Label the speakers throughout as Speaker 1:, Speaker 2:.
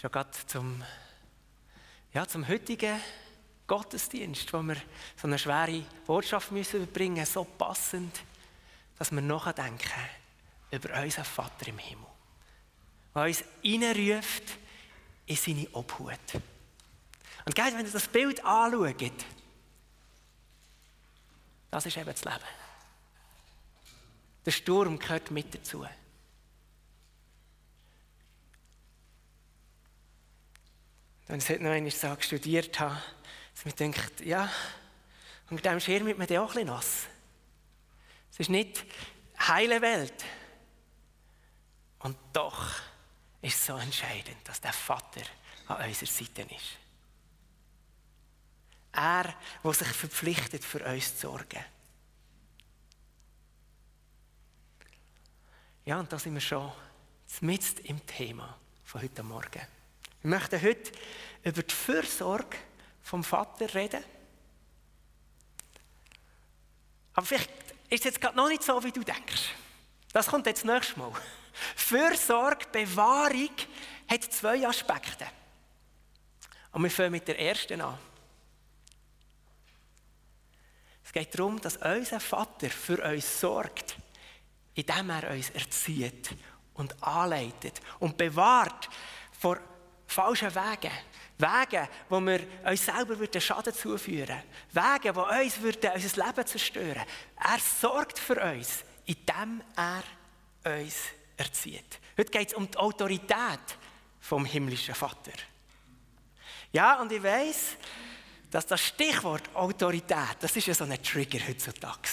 Speaker 1: Schon gerade zum heutigen Gottesdienst, wo wir so eine schwere Botschaft müssen überbringen müssen, so passend, dass wir nachdenken über unseren Vater im Himmel, der uns hineinruft in seine Obhut. Und gell, wenn ihr das Bild anschaut, das ist eben das Leben. Der Sturm gehört mit dazu. Wenn ich es heute noch einmal so studiert habe, dass ich mir denke, ja, unter diesem Schirm wird man dann auch ein bisschen nass. Es ist nicht heile Welt. Und doch ist es so entscheidend, dass der Vater an unserer Seite ist. Er, der sich verpflichtet, für uns zu sorgen. Ja, und da sind wir schon mitten im Thema von heute Morgen. Wir möchten heute über die Fürsorge vom Vater reden. Aber vielleicht ist es jetzt gerade noch nicht so, wie du denkst. Das kommt jetzt nächstes Mal. Fürsorge, Bewahrung hat 2 Aspekte. Und wir fangen mit der ersten an. Es geht darum, dass unser Vater für uns sorgt, indem er uns erzieht und anleitet und bewahrt vor falschen Wegen. Wege, wo wir uns selber Schaden zuführen würden. Wege, die uns unser Leben zerstören. Er sorgt für uns, indem er uns erzieht. Heute geht es um die Autorität vom himmlischen Vater. Ja, und ich weiss, dass das Stichwort Autorität, das ist ja so ein Trigger heutzutage.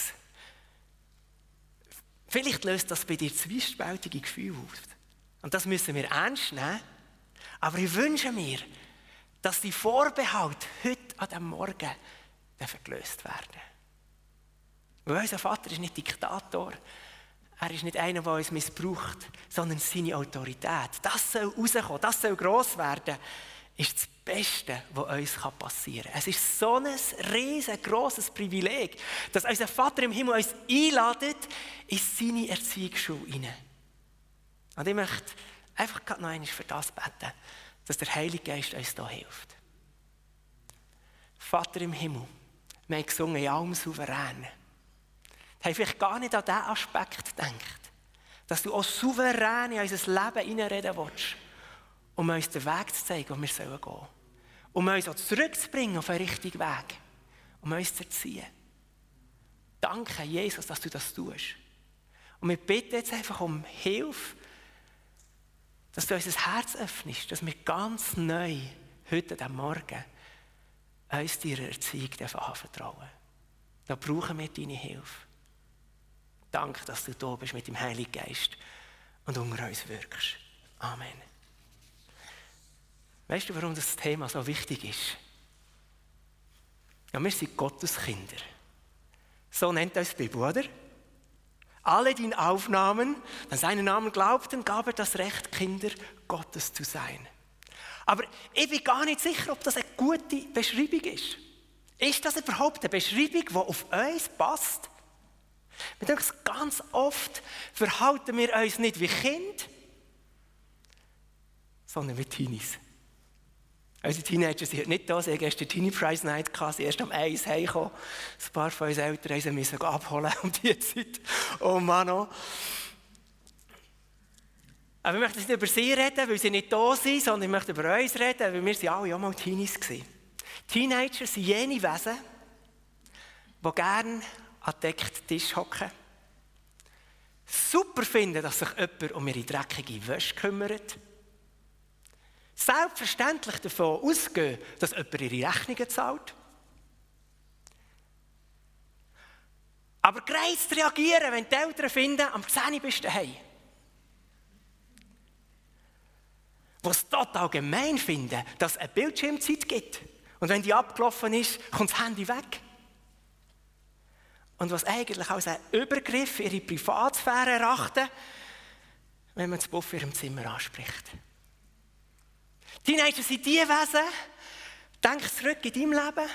Speaker 1: Vielleicht löst das bei dir zwiespältige Gefühle aus. Und das müssen wir ernst nehmen. Aber ich wünsche mir, dass die Vorbehalte heute an diesem Morgen gelöst werden. Weil unser Vater ist nicht Diktator. Er ist nicht einer, der uns missbraucht, sondern seine Autorität. Das soll rauskommen, das soll gross werden. Ist das Beste, was uns passieren kann. Es ist so ein riesengroßes Privileg, dass unser Vater im Himmel uns einladet in seine Erziehungsschule hinein. Und ich möchte einfach noch einmal für das beten, dass der Heilige Geist uns da hilft. Vater im Himmel, wir haben gesungen, in allem souverän. Wir haben vielleicht gar nicht an diesen Aspekt gedacht, dass du auch souverän in unser Leben hineinreden willst, um uns den Weg zu zeigen, wo wir gehen sollen. Um uns auch zurückzubringen auf den richtigen Weg. Um uns zu erziehen. Danke, Jesus, dass du das tust. Und wir bitten jetzt einfach um Hilfe, dass du unser Herz öffnest, dass wir ganz neu, heute am Morgen, uns deiner Erziehung anvertrauen. Da brauchen wir deine Hilfe. Danke, dass du da bist mit dem Heiligen Geist und unter uns wirkst. Amen. Weißt du, warum das Thema so wichtig ist? Ja, wir sind Gottes Kinder. So nennt uns die Bibel, oder? Alle, die ihn aufnahmen, an seinen Namen glaubten, gab er das Recht, Kinder Gottes zu sein. Aber ich bin gar nicht sicher, ob das eine gute Beschreibung ist. Ist das überhaupt eine Beschreibung, die auf uns passt? Wir denken, ganz oft verhalten wir uns nicht wie Kinder, sondern wie Teenies. Unsere Teenager sind heute nicht da, sie haben gestern Teenie Prize Night gehabt, sie sind erst am 1 heimgekommen. Ein paar von uns Eltern mussten abholen um diese Zeit. Oh Mann, oh. Aber wir möchten nicht über sie reden, weil sie nicht da sind, sondern ich möchte über uns reden, weil wir sind alle auch mal Teenies gewesen. Teenager sind jene Wesen, die gerne an deckten Tisch hocken. Super finden, dass sich jemand um ihre dreckige Wäsche kümmert. Selbstverständlich davon ausgehen, dass jemand ihre Rechnungen zahlt. Aber gereizt reagieren, wenn die Eltern finden, am 10 bist du daheim. Was total gemein finden, dass es eine Bildschirmzeit gibt. Und wenn die abgelaufen ist, kommt das Handy weg. Und was eigentlich als ein Übergriff in ihre Privatsphäre erachten, wenn man das Buff in ihrem Zimmer anspricht. Teenager sind die Wesen, denk zurück in deinem Leben,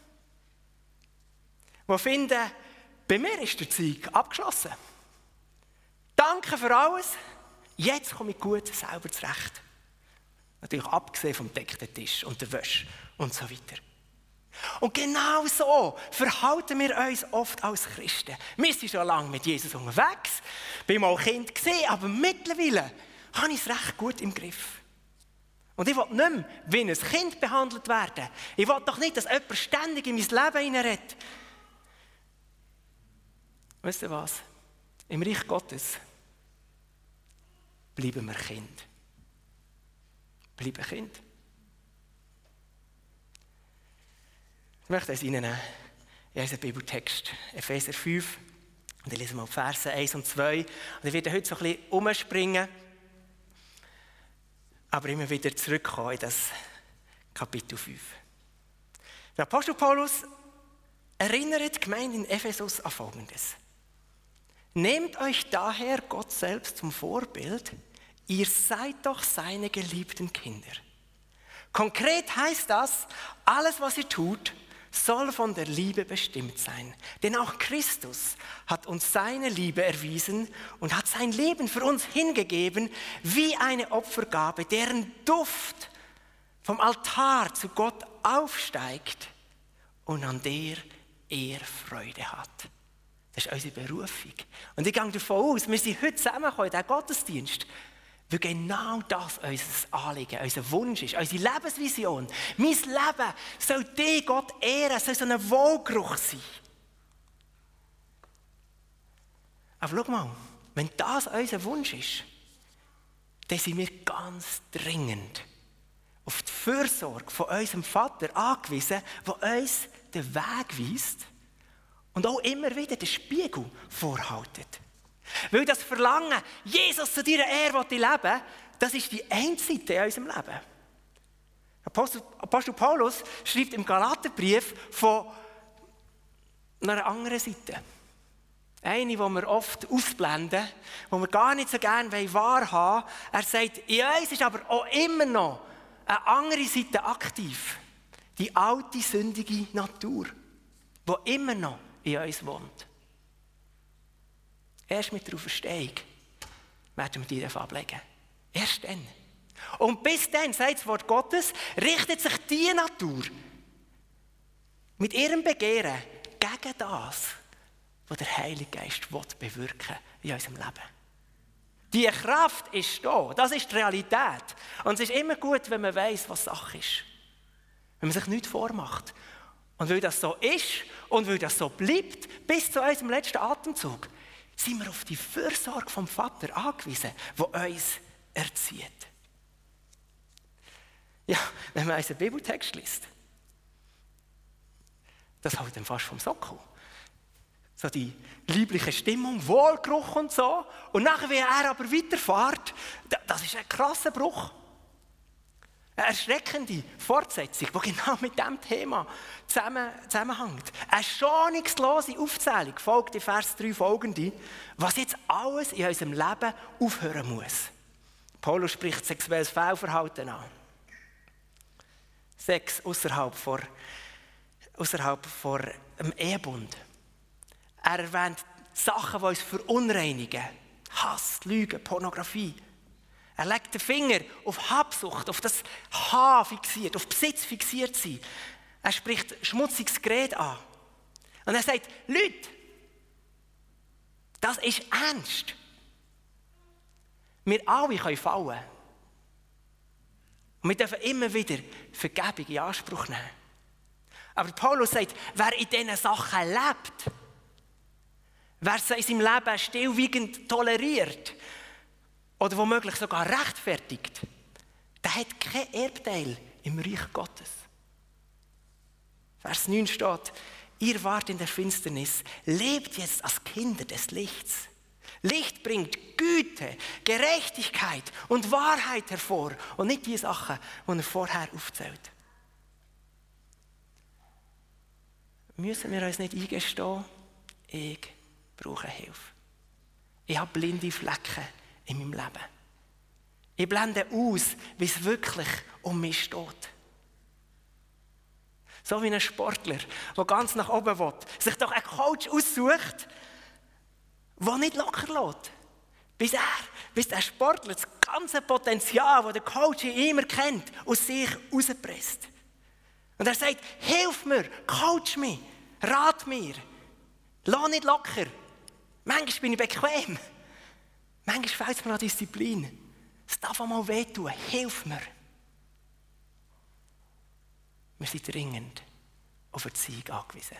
Speaker 1: die finden, bei mir ist der Zeug abgeschlossen. Danke für alles, jetzt komme ich gut selber zurecht. Natürlich abgesehen vom deckten Tisch und der Wäsche und so weiter. Und genau so verhalten wir uns oft als Christen. Wir sind schon lange mit Jesus unterwegs, bin mal Kind gewesen, aber mittlerweile habe ich es recht gut im Griff. Und ich will nicht mehr wie ein Kind behandelt werden. Ich will doch nicht, dass jemand ständig in mein Leben hineinredet. Weißt du was? Im Reich Gottes bleiben wir Kind. Bleiben Kind. Ich möchte es Ihnen nehmen. In unserem Bibeltext, Epheser 5. Und ich lese mal Verse 1 und 2. Und ich werde heute so ein bisschen umspringen, aber immer wieder zurückkommen in das Kapitel 5. Der Apostel Paulus erinnert die Gemeinde in Ephesus an Folgendes. Nehmt euch daher Gott selbst zum Vorbild, ihr seid doch seine geliebten Kinder. Konkret heißt das, alles was ihr tut, soll von der Liebe bestimmt sein. Denn auch Christus hat uns seine Liebe erwiesen und hat sein Leben für uns hingegeben, wie eine Opfergabe, deren Duft vom Altar zu Gott aufsteigt und an der er Freude hat. Das ist unsere Berufung. Und ich gehe davon aus, wir sind heute zusammengekommen in diesem Gottesdienst, weil genau das unser Anliegen, unser Wunsch ist, unsere Lebensvision. Mein Leben soll dich Gott ehren, soll so ein Wohlgeruch sein. Aber schau mal, wenn das unser Wunsch ist, dann sind wir ganz dringend auf die Fürsorge von unserem Vater angewiesen, der uns den Weg weist und auch immer wieder den Spiegel vorhaltet. Weil das Verlangen, Jesus zu deiner Ehre leben, das ist die eine Seite in unserem Leben. Apostel Paulus schreibt im Galaterbrief von einer anderen Seite. Eine, die wir oft ausblenden, die wir gar nicht so gerne wahrhaben wollen. Er sagt, in uns ist aber auch immer noch eine andere Seite aktiv. Die alte, sündige Natur, die immer noch in uns wohnt. Erst mit der Auferstehung werden wir die ablegen. Erst dann. Und bis dann, sagt das Wort Gottes, richtet sich die Natur mit ihrem Begehren gegen das, was der Heilige Geist bewirken will in unserem Leben. Die Kraft ist da, das ist die Realität. Und es ist immer gut, wenn man weiss, was Sache ist. Wenn man sich nichts vormacht. Und weil das so ist und weil das so bleibt, bis zu unserem letzten Atemzug, sind wir auf die Fürsorge vom Vater angewiesen, der uns erzieht. Ja, wenn man unseren Bibeltext liest, das haut dann fast vom Sockel. So die liebliche Stimmung, Wohlgeruch und so. Und nachher, wie er aber weiterfährt, das ist ein krasser Bruch. Eine erschreckende Fortsetzung, die genau mit diesem Thema zusammenhängt. Eine schonungslose Aufzählung folgt in Vers 3 folgende, was jetzt alles in unserem Leben aufhören muss. Paulus spricht sexuelles Fehlverhalten an. Sex außerhalb vor dem Ehebund. Er erwähnt Sachen, die uns verunreinigen. Hass, Lügen, Pornografie. Er legt den Finger auf Habsucht, auf das Haar fixiert, auf Besitz fixiert sein. Er spricht schmutziges Gerede an. Und er sagt, Leute, das ist ernst. Wir alle können fallen. Und wir dürfen immer wieder Vergebung in Anspruch nehmen. Aber Paulus sagt, wer in diesen Sachen lebt, wer es in seinem Leben stillschweigend toleriert, oder womöglich sogar rechtfertigt, der hat kein Erbteil im Reich Gottes. Vers 9 steht, ihr wart in der Finsternis, lebt jetzt als Kinder des Lichts. Licht bringt Güte, Gerechtigkeit und Wahrheit hervor und nicht die Sachen, die er vorher aufzählt. Müssen wir uns nicht eingestehen, ich brauche Hilfe. Ich habe blinde Flecken in meinem Leben. Ich blende aus, wie es wirklich um mich steht. So wie ein Sportler, der ganz nach oben will, sich doch einen Coach aussucht, der nicht locker lässt, bis er bis der Sportler das ganze Potenzial, das der Coach in ihm erkennt, aus sich rauspresst. Und er sagt, hilf mir, coach mich, rat mir, lass nicht locker. Manchmal bin ich bequem, manchmal fehlt es mir an Disziplin. Es darf auch mal wehtun, hilf mir. Wir sind dringend auf Erziehung angewiesen.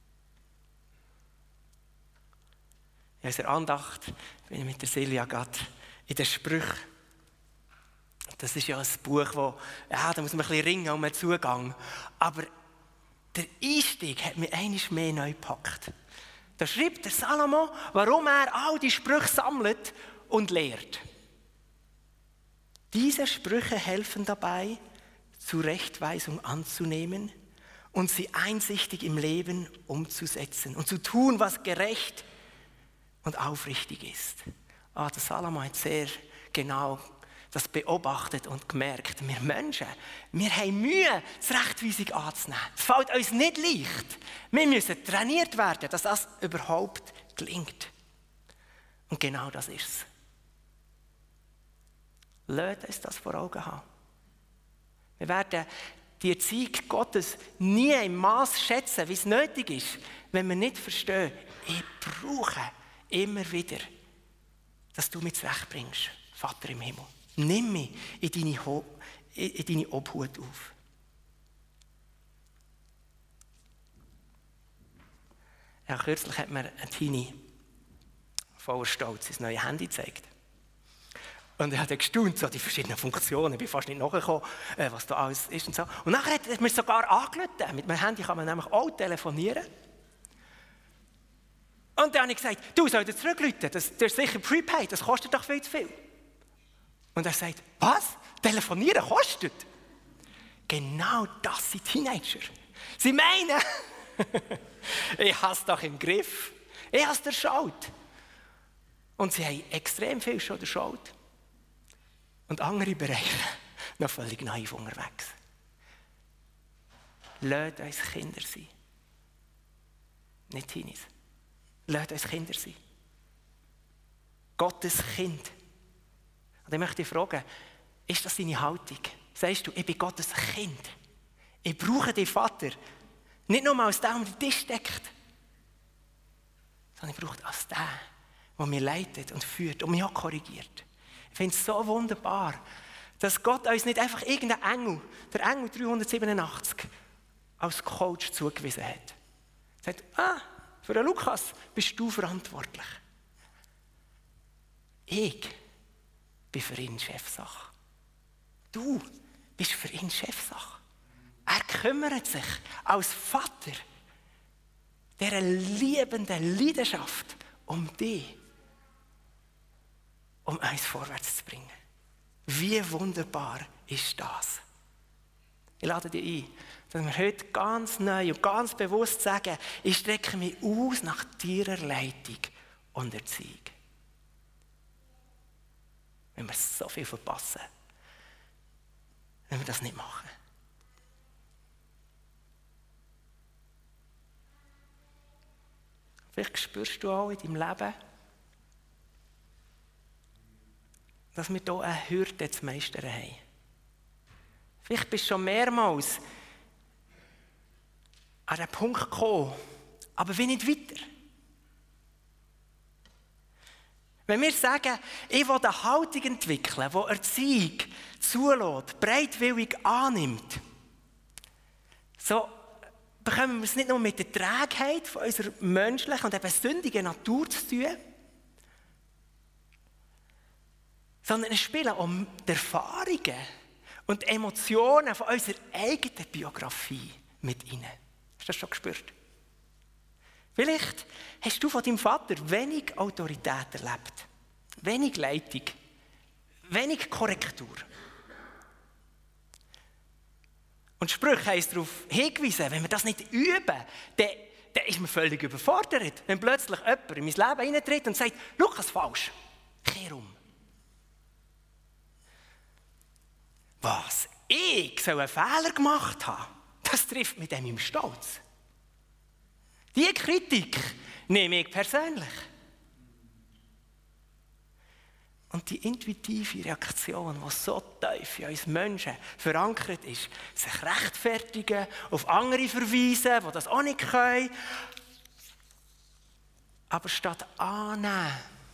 Speaker 1: In unserer Andacht bin ich mit der Silja gerade in den Sprüchen. Das ist ja ein Buch, da muss man ein bisschen ringen um den Zugang. Aber der Einstieg hat mich einmal mehr neu gepackt. Da schreibt der Salomo, warum er all die Sprüche sammelt und lehrt. Diese Sprüche helfen dabei, Zurechtweisung anzunehmen und sie einsichtig im Leben umzusetzen und zu tun, was gerecht und aufrichtig ist. Der Salomo hat sehr genau das beobachtet und gemerkt. Wir Menschen, wir haben Mühe, die Rechtweisung anzunehmen. Es fällt uns nicht leicht. Wir müssen trainiert werden, dass das überhaupt gelingt. Und genau das ist es. Lasst uns das vor Augen haben. Wir werden die Erziehung Gottes nie im Maß schätzen, wie es nötig ist, wenn wir nicht verstehen, ich brauche immer wieder, dass du mich zurechtbringst, Vater im Himmel. Nimm mich in deine Obhut auf. Ja, kürzlich hat mir ein Teenie voller Stolz sein neues Handy gezeigt. Und er hat gestaunt, so die verschiedenen Funktionen. Ich bin fast nicht nachgekommen, was da alles ist und so. Und nachher hat er mir sogar angerufen. Mit meinem Handy kann man nämlich auch telefonieren. Und dann habe ich gesagt, du solltest zurückrufen, das ist sicher Prepaid, das kostet doch viel zu viel. Und er sagt, was? Telefonieren kostet? Genau das sind Teenager. Sie meinen, ich habe es doch im Griff. Ich habe es durchschaut. Und sie haben extrem viel schon durchschaut. Und andere Bereiche noch völlig naiv unterwegs. Lasst uns Kinder sein. Nicht Teenies. Lasst uns Kinder sein. Gottes Kind. Und ich möchte dich fragen, ist das deine Haltung? Sagst du, ich bin Gottes Kind. Ich brauche den Vater. Nicht nur als der, der den Tisch deckt, sondern ich brauche als der, der mich leitet und führt und mich auch korrigiert. Ich finde es so wunderbar, dass Gott uns nicht einfach irgendeinen Engel, der Engel 387, als Coach zugewiesen hat. Er sagt, für den Lukas bist du verantwortlich. Ich bin für ihn Chefsache. Du bist für ihn Chefsache. Er kümmert sich als Vater dieser liebenden Leidenschaft um dich, um uns vorwärts zu bringen. Wie wunderbar ist das? Ich lade dich ein, dass wir heute ganz neu und ganz bewusst sagen, ich strecke mich aus nach deiner Leitung und Erziehung. Wenn wir so viel verpassen, wenn wir das nicht machen. Vielleicht spürst du auch in deinem Leben, dass wir hier eine Hürde zu meistern haben. Vielleicht bist du schon mehrmals an den Punkt gekommen, aber wie nicht weiter. Wenn wir sagen, ich will eine Haltung entwickeln, die Erziehung zulässt, bereitwillig annimmt, so bekommen wir es nicht nur mit der Trägheit von unserer menschlichen und eben sündigen Natur zu tun, sondern es spielen um die Erfahrungen und die Emotionen von unserer eigenen Biografie mit rein. Hast du das schon gespürt? Vielleicht hast du von deinem Vater wenig Autorität erlebt, wenig Leitung, wenig Korrektur. Und Sprüche haben uns darauf hingewiesen, wenn wir das nicht üben, dann ist man völlig überfordert. Wenn plötzlich jemand in mein Leben hineintritt und sagt, Lukas, falsch, kehr um. Was? Ich soll einen Fehler gemacht haben? Das trifft mit dem im Stolz. Diese Kritik nehme ich persönlich. Und die intuitive Reaktion, die so tief in uns Menschen verankert ist, sich rechtfertigen, auf andere verweisen, die das auch nicht können. Aber statt annehmen,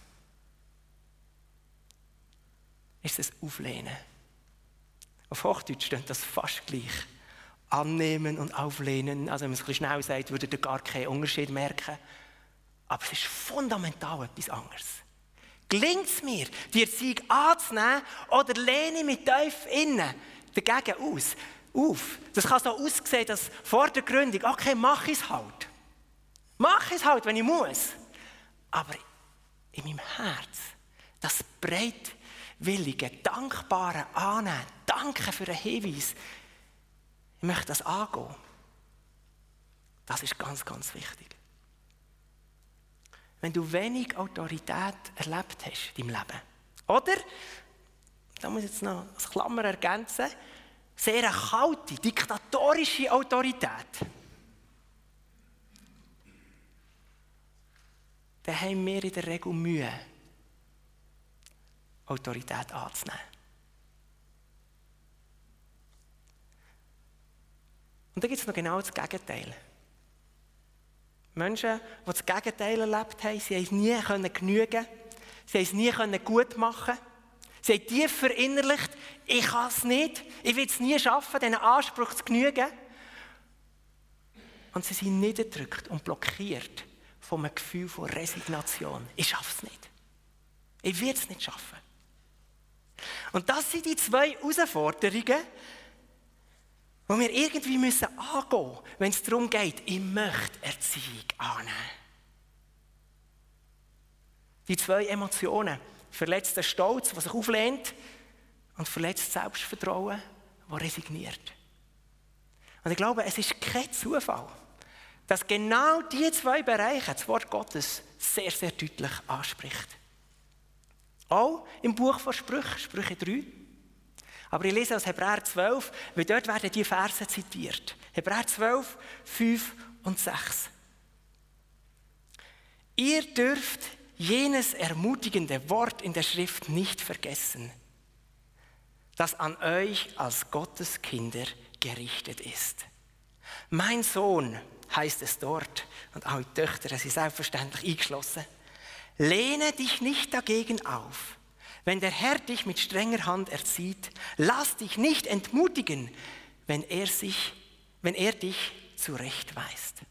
Speaker 1: ist es Auflehnen. Auf Hochdeutsch steht das fast gleich. Annehmen und auflehnen. Also wenn man es ein bisschen schnell sagt, würdet ihr gar keinen Unterschied merken. Aber es ist fundamental etwas anderes. Gelingt es mir, die Erziehung anzunehmen, oder lehne ich mich tief innen dagegen auf? Das kann so aussehen, dass vor der Gründung, okay, mach ich es halt. Mach ich es halt, wenn ich muss. Aber in meinem Herz, das bereitwillige, dankbare Annehmen, danke für den Hinweis, ich möchte das angehen. Das ist ganz, ganz wichtig. Wenn du wenig Autorität erlebt hast in deinem Leben, oder, da muss ich jetzt noch als Klammer ergänzen, sehr eine kalte, diktatorische Autorität, dann haben wir in der Regel Mühe, Autorität anzunehmen. Und da gibt es noch genau das Gegenteil. Menschen, die das Gegenteil erlebt haben, sie haben es nie genügen, sie haben es nie gut machen. Sie haben tief verinnerlicht, ich kann es nicht, ich will es nie schaffen, diesen Anspruch zu genügen. Und sie sind niedergedrückt und blockiert von einem Gefühl von Resignation. Ich schaffe es nicht. Ich werde es nicht schaffen. Und das sind die zwei Herausforderungen, die wir irgendwie angehen müssen, wenn es darum geht, ich möchte Erziehung annehmen. Die zwei Emotionen, verletzter Stolz, der sich auflehnt, und verletztes Selbstvertrauen, das resigniert. Und ich glaube, es ist kein Zufall, dass genau diese zwei Bereiche das Wort Gottes sehr, sehr deutlich anspricht. Auch im Buch von Sprüchen, Sprüche 3. Aber ich lese aus Hebräer 12, weil dort werden die Verse zitiert. Hebräer 12, 5 und 6. Ihr dürft jenes ermutigende Wort in der Schrift nicht vergessen, das an euch als Gottes Kinder gerichtet ist. Mein Sohn, heißt es dort, und auch die Töchter sind selbstverständlich eingeschlossen, lehne dich nicht dagegen auf. Wenn der Herr dich mit strenger Hand erzieht, lass dich nicht entmutigen, wenn er dich zurechtweist.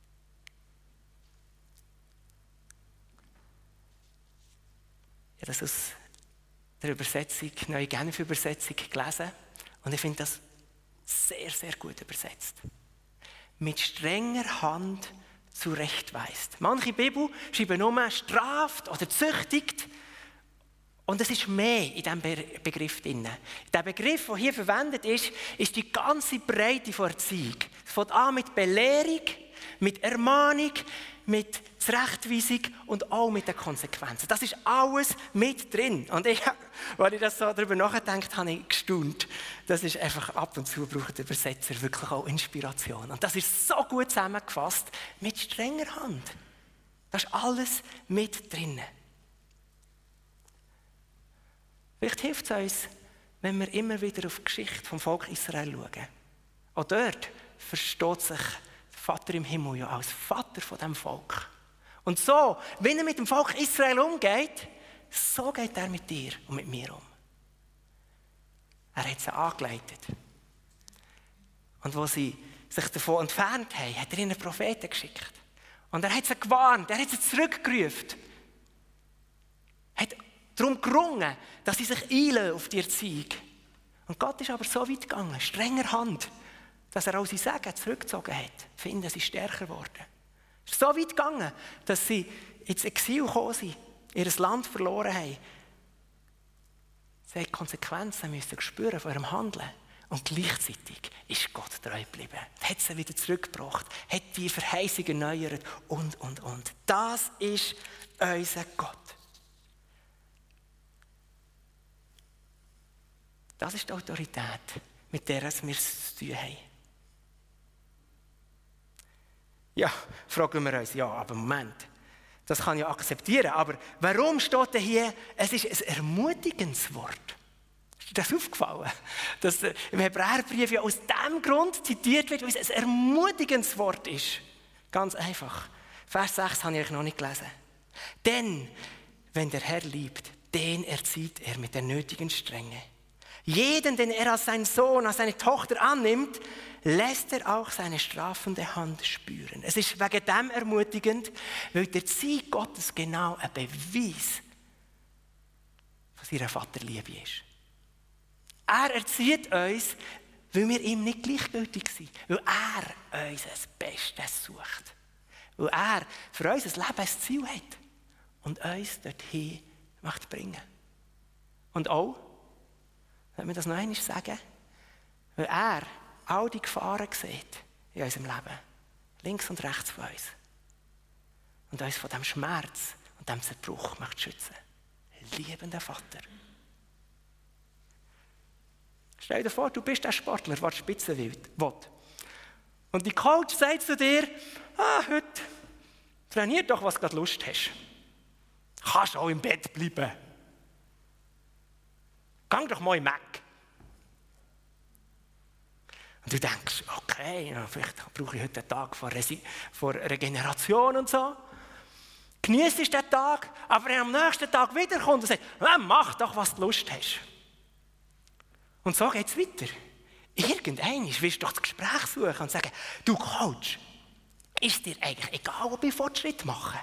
Speaker 1: Ich habe das aus der Übersetzung, Neue Genfer Übersetzung gelesen und ich finde das sehr, sehr gut übersetzt. Mit strenger Hand zurechtweist. Manche Bibel schreiben nur straft oder züchtigt. Und es ist mehr in diesem Begriff drin. Der Begriff, der hier verwendet ist, ist die ganze Breite von Erziehung. Es fängt an mit Belehrung, mit Ermahnung, mit Zurechtweisung und auch mit den Konsequenzen. Das ist alles mit drin. Und als ich das so darüber nachgedacht habe, ich gestaunt. Das ist einfach, ab und zu braucht der Übersetzer wirklich auch Inspiration. Und das ist so gut zusammengefasst, mit strenger Hand. Das ist alles mit drin. Vielleicht hilft es uns, wenn wir immer wieder auf die Geschichte vom Volk Israel schauen. Auch dort versteht sich der Vater im Himmel ja als Vater von diesem Volk. Und so, wenn er mit dem Volk Israel umgeht, so geht er mit dir und mit mir um. Er hat sie angeleitet. Und wo sie sich davon entfernt haben, hat er ihnen Propheten geschickt. Und er hat sie gewarnt, er hat sie zurückgerufen. Hat darum gerungen, dass sie sich einlassen auf die Erziehung. Und Gott ist aber so weit gegangen, strenger Hand, dass er auch sie Segen zurückgezogen hat. Finden sie stärker geworden. Es ist so weit gegangen, dass sie ins Exil gekommen sind, ihr Land verloren haben. Sie haben Konsequenzen müssen spüren von ihrem Handeln. Und gleichzeitig ist Gott treu geblieben. Hat sie wieder zurückgebracht, hat die Verheißung erneuert und. Das ist unser Gott. Das ist die Autorität, mit der wir es zu tun haben. Ja, fragen wir uns, ja, aber Moment. Das kann ich akzeptieren. Aber warum steht denn hier, es ist ein ermutigendes Wort? Ist dir das aufgefallen? Dass im Hebräerbrief ja aus diesem Grund zitiert wird, weil es ein ermutigendes Wort ist. Ganz einfach. Vers 6 habe ich euch noch nicht gelesen. Denn, wenn der Herr liebt, den erzieht er mit der nötigen Strenge. Jeden, den er als seinen Sohn, als seine Tochter annimmt, lässt er auch seine strafende Hand spüren. Es ist wegen dem ermutigend, weil der Sieg Gottes genau ein Beweis von seiner Vaterliebe ist. Er erzieht uns, weil wir ihm nicht gleichgültig sind, weil er uns das Beste sucht. Weil er für unser Leben ein Ziel hat und uns dorthin möchte bringen. Und auch, wenn wir das noch einmal sagen, weil er all die Gefahren sieht in unserem Leben, links und rechts von uns, und uns von diesem Schmerz und diesem Zerbruch möchte schützen. Liebender Vater. Stell dir vor, du bist ein Sportler, der die Spitze will. Und die Coach sagt zu dir, heute trainier doch, was du gerade Lust hast. Kannst auch im Bett bleiben. Geh doch mal in Mac. Und du denkst, okay, vielleicht brauche ich heute einen Tag vor Regeneration und so. Genießt den Tag, aber wenn er am nächsten Tag wiederkommt und sagt, mach doch, was du Lust hast. Und so geht es weiter. Irgendwann wirst du doch das Gespräch suchen und sagen, du Coach, ist dir eigentlich egal, ob ich Fortschritt mache?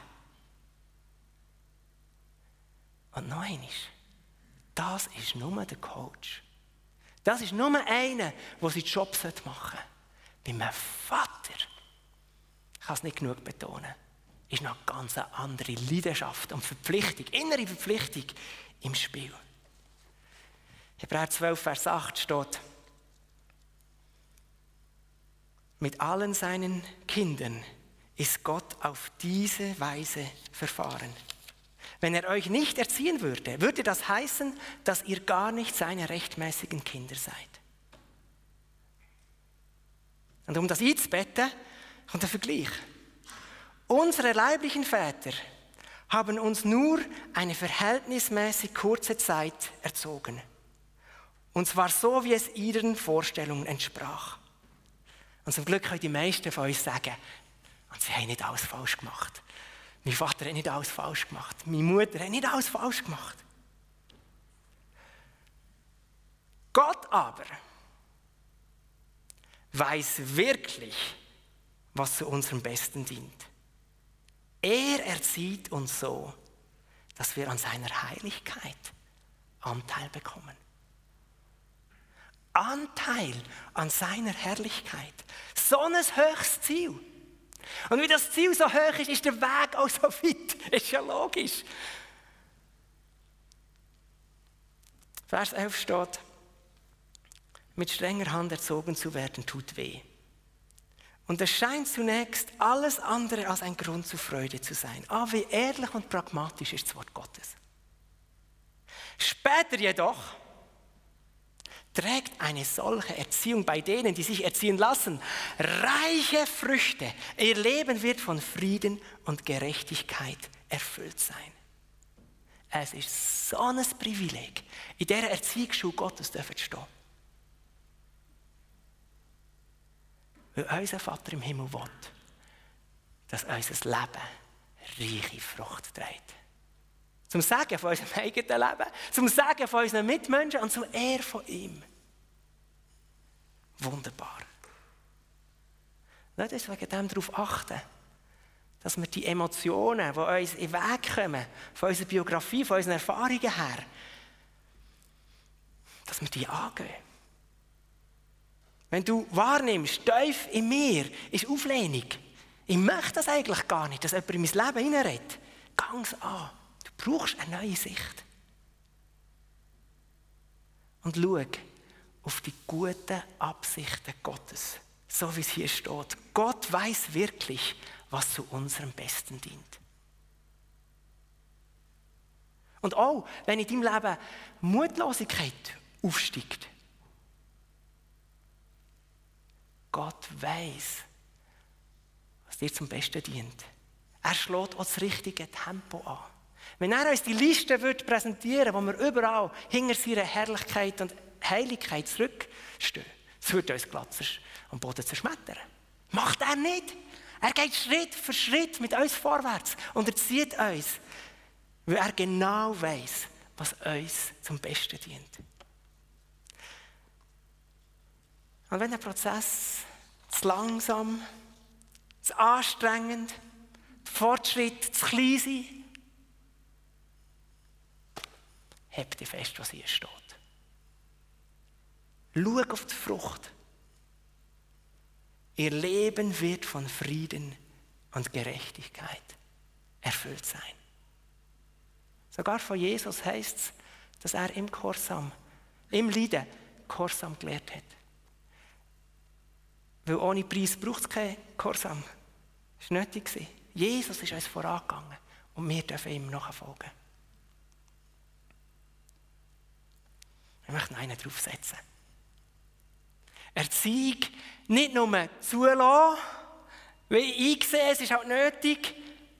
Speaker 1: Und noch einmal, das ist nur der Coach. Das ist nur einer, der seinen Job machen sollte. Bei einem Vater, ich kann es nicht genug betonen, ist noch eine ganz andere Leidenschaft und Verpflichtung, innere Verpflichtung im Spiel. Hebräer 12, Vers 8 steht, mit allen seinen Kindern ist Gott auf diese Weise verfahren. Wenn er euch nicht erziehen würde, würde das heißen, dass ihr gar nicht seine rechtmäßigen Kinder seid. Und um das einzubetten, kommt der Vergleich. Unsere leiblichen Väter haben uns nur eine verhältnismäßig kurze Zeit erzogen. Und zwar so, wie es ihren Vorstellungen entsprach. Und zum Glück können die meisten von uns sagen, und sie haben nicht alles falsch gemacht. Mein Vater hat nicht alles falsch gemacht. Meine Mutter hat nicht alles falsch gemacht. Gott aber weiß wirklich, was zu unserem Besten dient. Er erzieht uns so, dass wir an seiner Heiligkeit Anteil bekommen. Anteil an seiner Herrlichkeit. So ein höchstes Ziel. Und wie das Ziel so hoch ist, ist der Weg auch so weit. Ist ja logisch. Vers 11 steht, mit strenger Hand erzogen zu werden, tut weh. Und es scheint zunächst alles andere als ein Grund zur Freude zu sein. Wie ehrlich und pragmatisch ist das Wort Gottes. Später jedoch trägt eine solche Erziehung bei denen, die sich erziehen lassen, reiche Früchte. Ihr Leben wird von Frieden und Gerechtigkeit erfüllt sein. Es ist so ein Privileg, in dieser Erziehungsschule Gottes zu stehen. Weil unser Vater im Himmel will, dass unser Leben reiche Frucht trägt. Zum Segen von unserem eigenen Leben, zum Segen von unseren Mitmenschen und zur Ehre von ihm. Wunderbar. Lass uns wegen dem darauf achten, dass wir die Emotionen, die uns in den Weg kommen, von unserer Biografie, von unseren Erfahrungen her, dass wir die angehen. Wenn du wahrnimmst, tief in mir ist Auflehnung. Ich möchte das eigentlich gar nicht, dass jemand in mein Leben hineinredet. Gang es an. Du brauchst eine neue Sicht. Und schau auf die guten Absichten Gottes. So wie es hier steht. Gott weiß wirklich, was zu unserem Besten dient. Und auch, wenn in deinem Leben Mutlosigkeit aufsteigt, Gott weiß, was dir zum Besten dient. er schlägt auch das richtige Tempo an. Wenn er uns die Liste präsentieren würde, wo wir überall hinter seiner Herrlichkeit und Heiligkeit zurückstehen, das würde uns glatt am Boden zerschmettern. Macht er nicht. Er geht Schritt für Schritt mit uns vorwärts und er zieht uns, weil er genau weiss, was uns zum Besten dient. Und wenn der Prozess zu langsam, zu anstrengend, der Fortschritt zu klein sind, hebt dich fest, was hier steht. Schau auf die Frucht. Ihr Leben wird von Frieden und Gerechtigkeit erfüllt sein. Sogar von Jesus heisst es, dass er im Gehorsam, im Leiden, Gehorsam gelehrt hat. Weil ohne Preis braucht es keinen Gehorsam. Das war nötig. Jesus ist uns vorangegangen und wir dürfen ihm nachfolgen. Ich möchte einen draufsetzen. Erziehung nicht nur zulassen, weil ich einsehe, es ist halt nötig.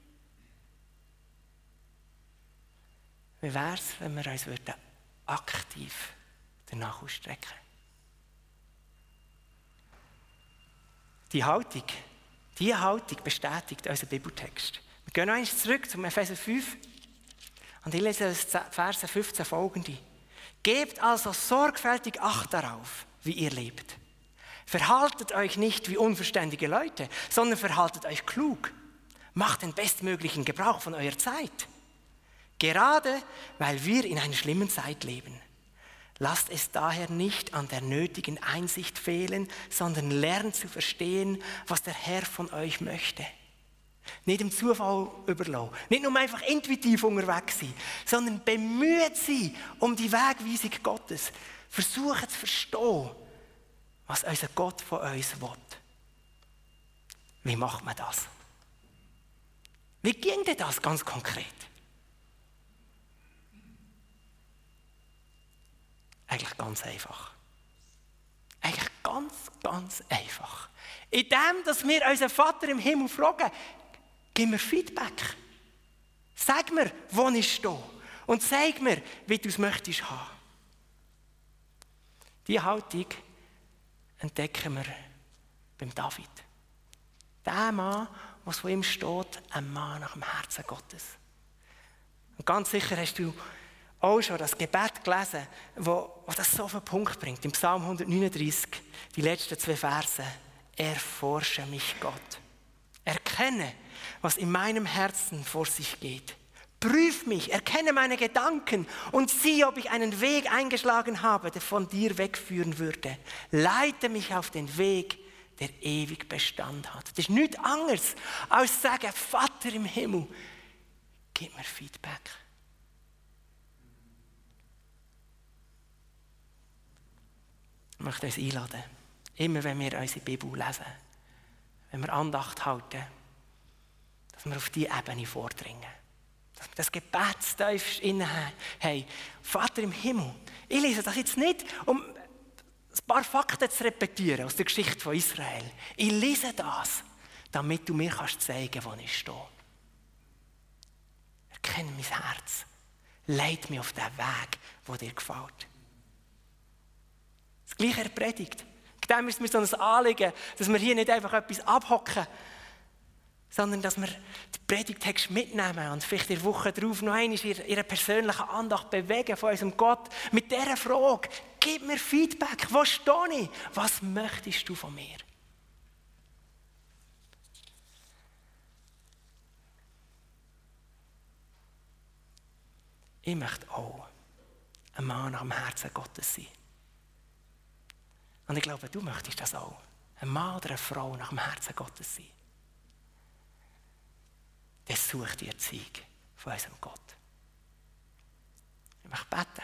Speaker 1: Wie wäre es, wenn wir uns aktiv danach ausstrecken würden? Diese Haltung bestätigt unseren Bibeltext. Wir gehen noch einmal zurück zum Epheser 5 und ich lese aus Verse 15 folgende. Gebt also sorgfältig Acht darauf, wie ihr lebt. Verhaltet euch nicht wie unverständige Leute, sondern verhaltet euch klug. Macht den bestmöglichen Gebrauch von eurer Zeit. Gerade weil wir in einer schlimmen Zeit leben. Lasst es daher nicht an der nötigen Einsicht fehlen, sondern lernt zu verstehen, was der Herr von euch möchte. Nicht dem Zufall überlassen, nicht nur einfach intuitiv unterwegs sein, sondern bemüht sein um die Wegweisung Gottes. Versucht zu verstehen, was unser Gott von uns will. Wie macht man das? Wie ging denn das ganz konkret? Eigentlich ganz einfach. Eigentlich ganz einfach. Indem, dass wir unseren Vater im Himmel fragen, gib mir Feedback. Sag mir, wo ich stehe. Und zeig mir, wie du es möchtest haben. Diese Haltung entdecken wir beim David. Der Mann, was von ihm steht, ein Mann nach dem Herzen Gottes. Und ganz sicher hast du auch schon das Gebet gelesen, wo das so auf den Punkt bringt. Im Psalm 139, die letzten 2 Verse. Erforsche mich, Gott. Erkenne, was in meinem Herzen vor sich geht. Prüf mich, erkenne meine Gedanken und sieh, ob ich einen Weg eingeschlagen habe, der von dir wegführen würde. Leite mich auf den Weg, der ewig Bestand hat. Das ist nichts anderes, als zu sagen, Vater im Himmel, gib mir Feedback. Ich möchte uns einladen, immer wenn wir unsere Bibel lesen, wenn wir Andacht halten, dass wir auf diese Ebene vordringen. Dass wir das Gebetstief innen haben. Vater im Himmel, ich lese das jetzt nicht, um ein paar Fakten zu repetieren aus der Geschichte von Israel. Ich lese das, damit du mir zeigen kannst, wo ich stehe. Erkenne mein Herz. Leite mich auf den Weg, der dir gefällt. Das Gleiche er predigt. Dem ist mir so ein Anliegen, dass wir hier nicht einfach etwas abhocken, sondern dass wir den Predigtext mitnehmen und vielleicht in der Woche darauf noch einmal ihre persönliche Andacht bewegen von unserem Gott mit dieser Frage, gib mir Feedback, wo stehe ich? Was möchtest du von mir? Ich möchte auch ein Mann nach dem Herzen Gottes sein. Und ich glaube, du möchtest das auch. Ein Mann oder eine Frau nach dem Herzen Gottes sein. Das sucht die Erziehung von unserem Gott. Ich möchte beten.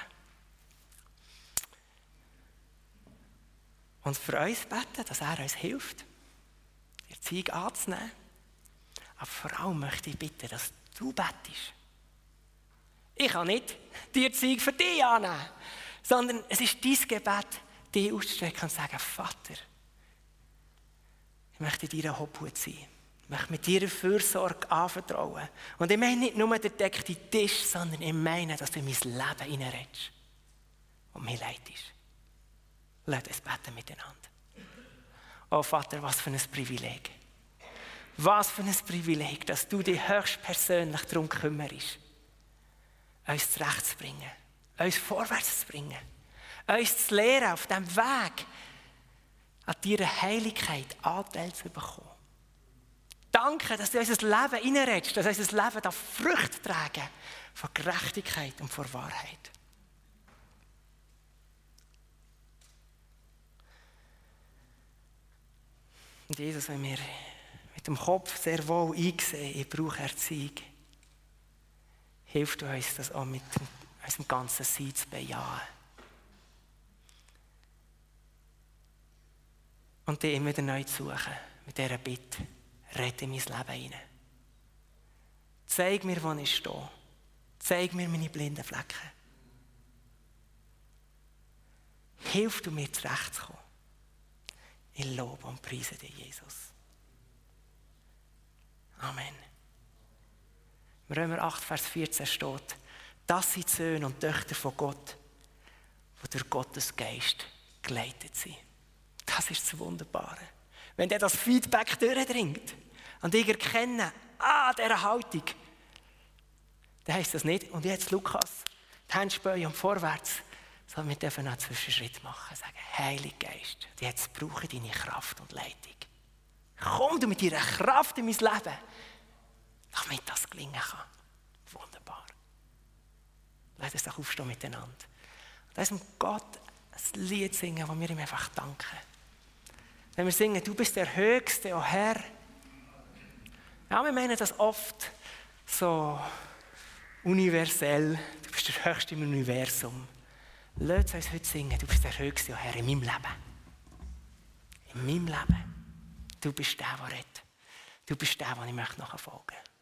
Speaker 1: Und für uns beten, dass er uns hilft, die Erziehung anzunehmen. Aber vor allem möchte ich bitten, dass du betest. Ich kann nicht die Erziehung für dich annehmen, sondern es ist dein Gebet, dich auszustrecken und zu sagen, Vater, ich möchte in deiner Obhut sein. Ich möchte mit deiner Fürsorge anvertrauen. Und ich meine nicht nur den deckten Tisch, sondern ich meine, dass du in mein Leben hineinredest und mich leitest. Lass uns beten miteinander. Oh Vater, was für ein Privileg. Was für ein Privileg, dass du dich höchstpersönlich darum kümmerst, uns zurechtzubringen, uns vorwärts zu bringen, uns zu lehren, auf diesem Weg an deiner Heiligkeit Anteil zu bekommen. Danke, dass du in unser Leben hineinredest, dass unser Leben Früchte tragen von Gerechtigkeit und von Wahrheit. Und Jesus, wenn wir mit dem Kopf sehr wohl einsehen, ich brauche Erziehung, hilft du uns, das auch mit unserem ganzen Sein zu bejahen. Und dich immer wieder neu zu suchen, mit dieser Bitte, rette in mein Leben hinein. Zeig mir, wo ich stehe. Zeig mir meine blinden Flecken. Hilf du mir, zurechtzukommen. Ich lobe und preise dich, Jesus. Amen. Im Römer 8, Vers 14 steht, das sind die Söhne und Töchter von Gott, die durch Gottes Geist geleitet sind. Das ist das Wunderbare. Wenn der das Feedback durchdringt und ich erkenne, dieser Haltung, dann heisst das nicht, und jetzt Lukas, die Hände spähen und vorwärts, sondern wir dürfen einen Zwischenschritt machen, sagen, Heiliger Geist, jetzt brauche ich deine Kraft und Leitung. Komm du mit deiner Kraft in mein Leben, damit das gelingen kann. Wunderbar. Lass uns doch aufstehen miteinander. Lass uns Gott ein Lied singen, wo wir ihm einfach danken. Wenn wir singen, du bist der Höchste, o Herr. Ja, wir meinen das oft so universell. Du bist der Höchste im Universum. Lass uns heute singen, du bist der Höchste, o Herr, in meinem Leben. In meinem Leben. Du bist der, der redet. Du bist der, dem ich nachfolgen möchte.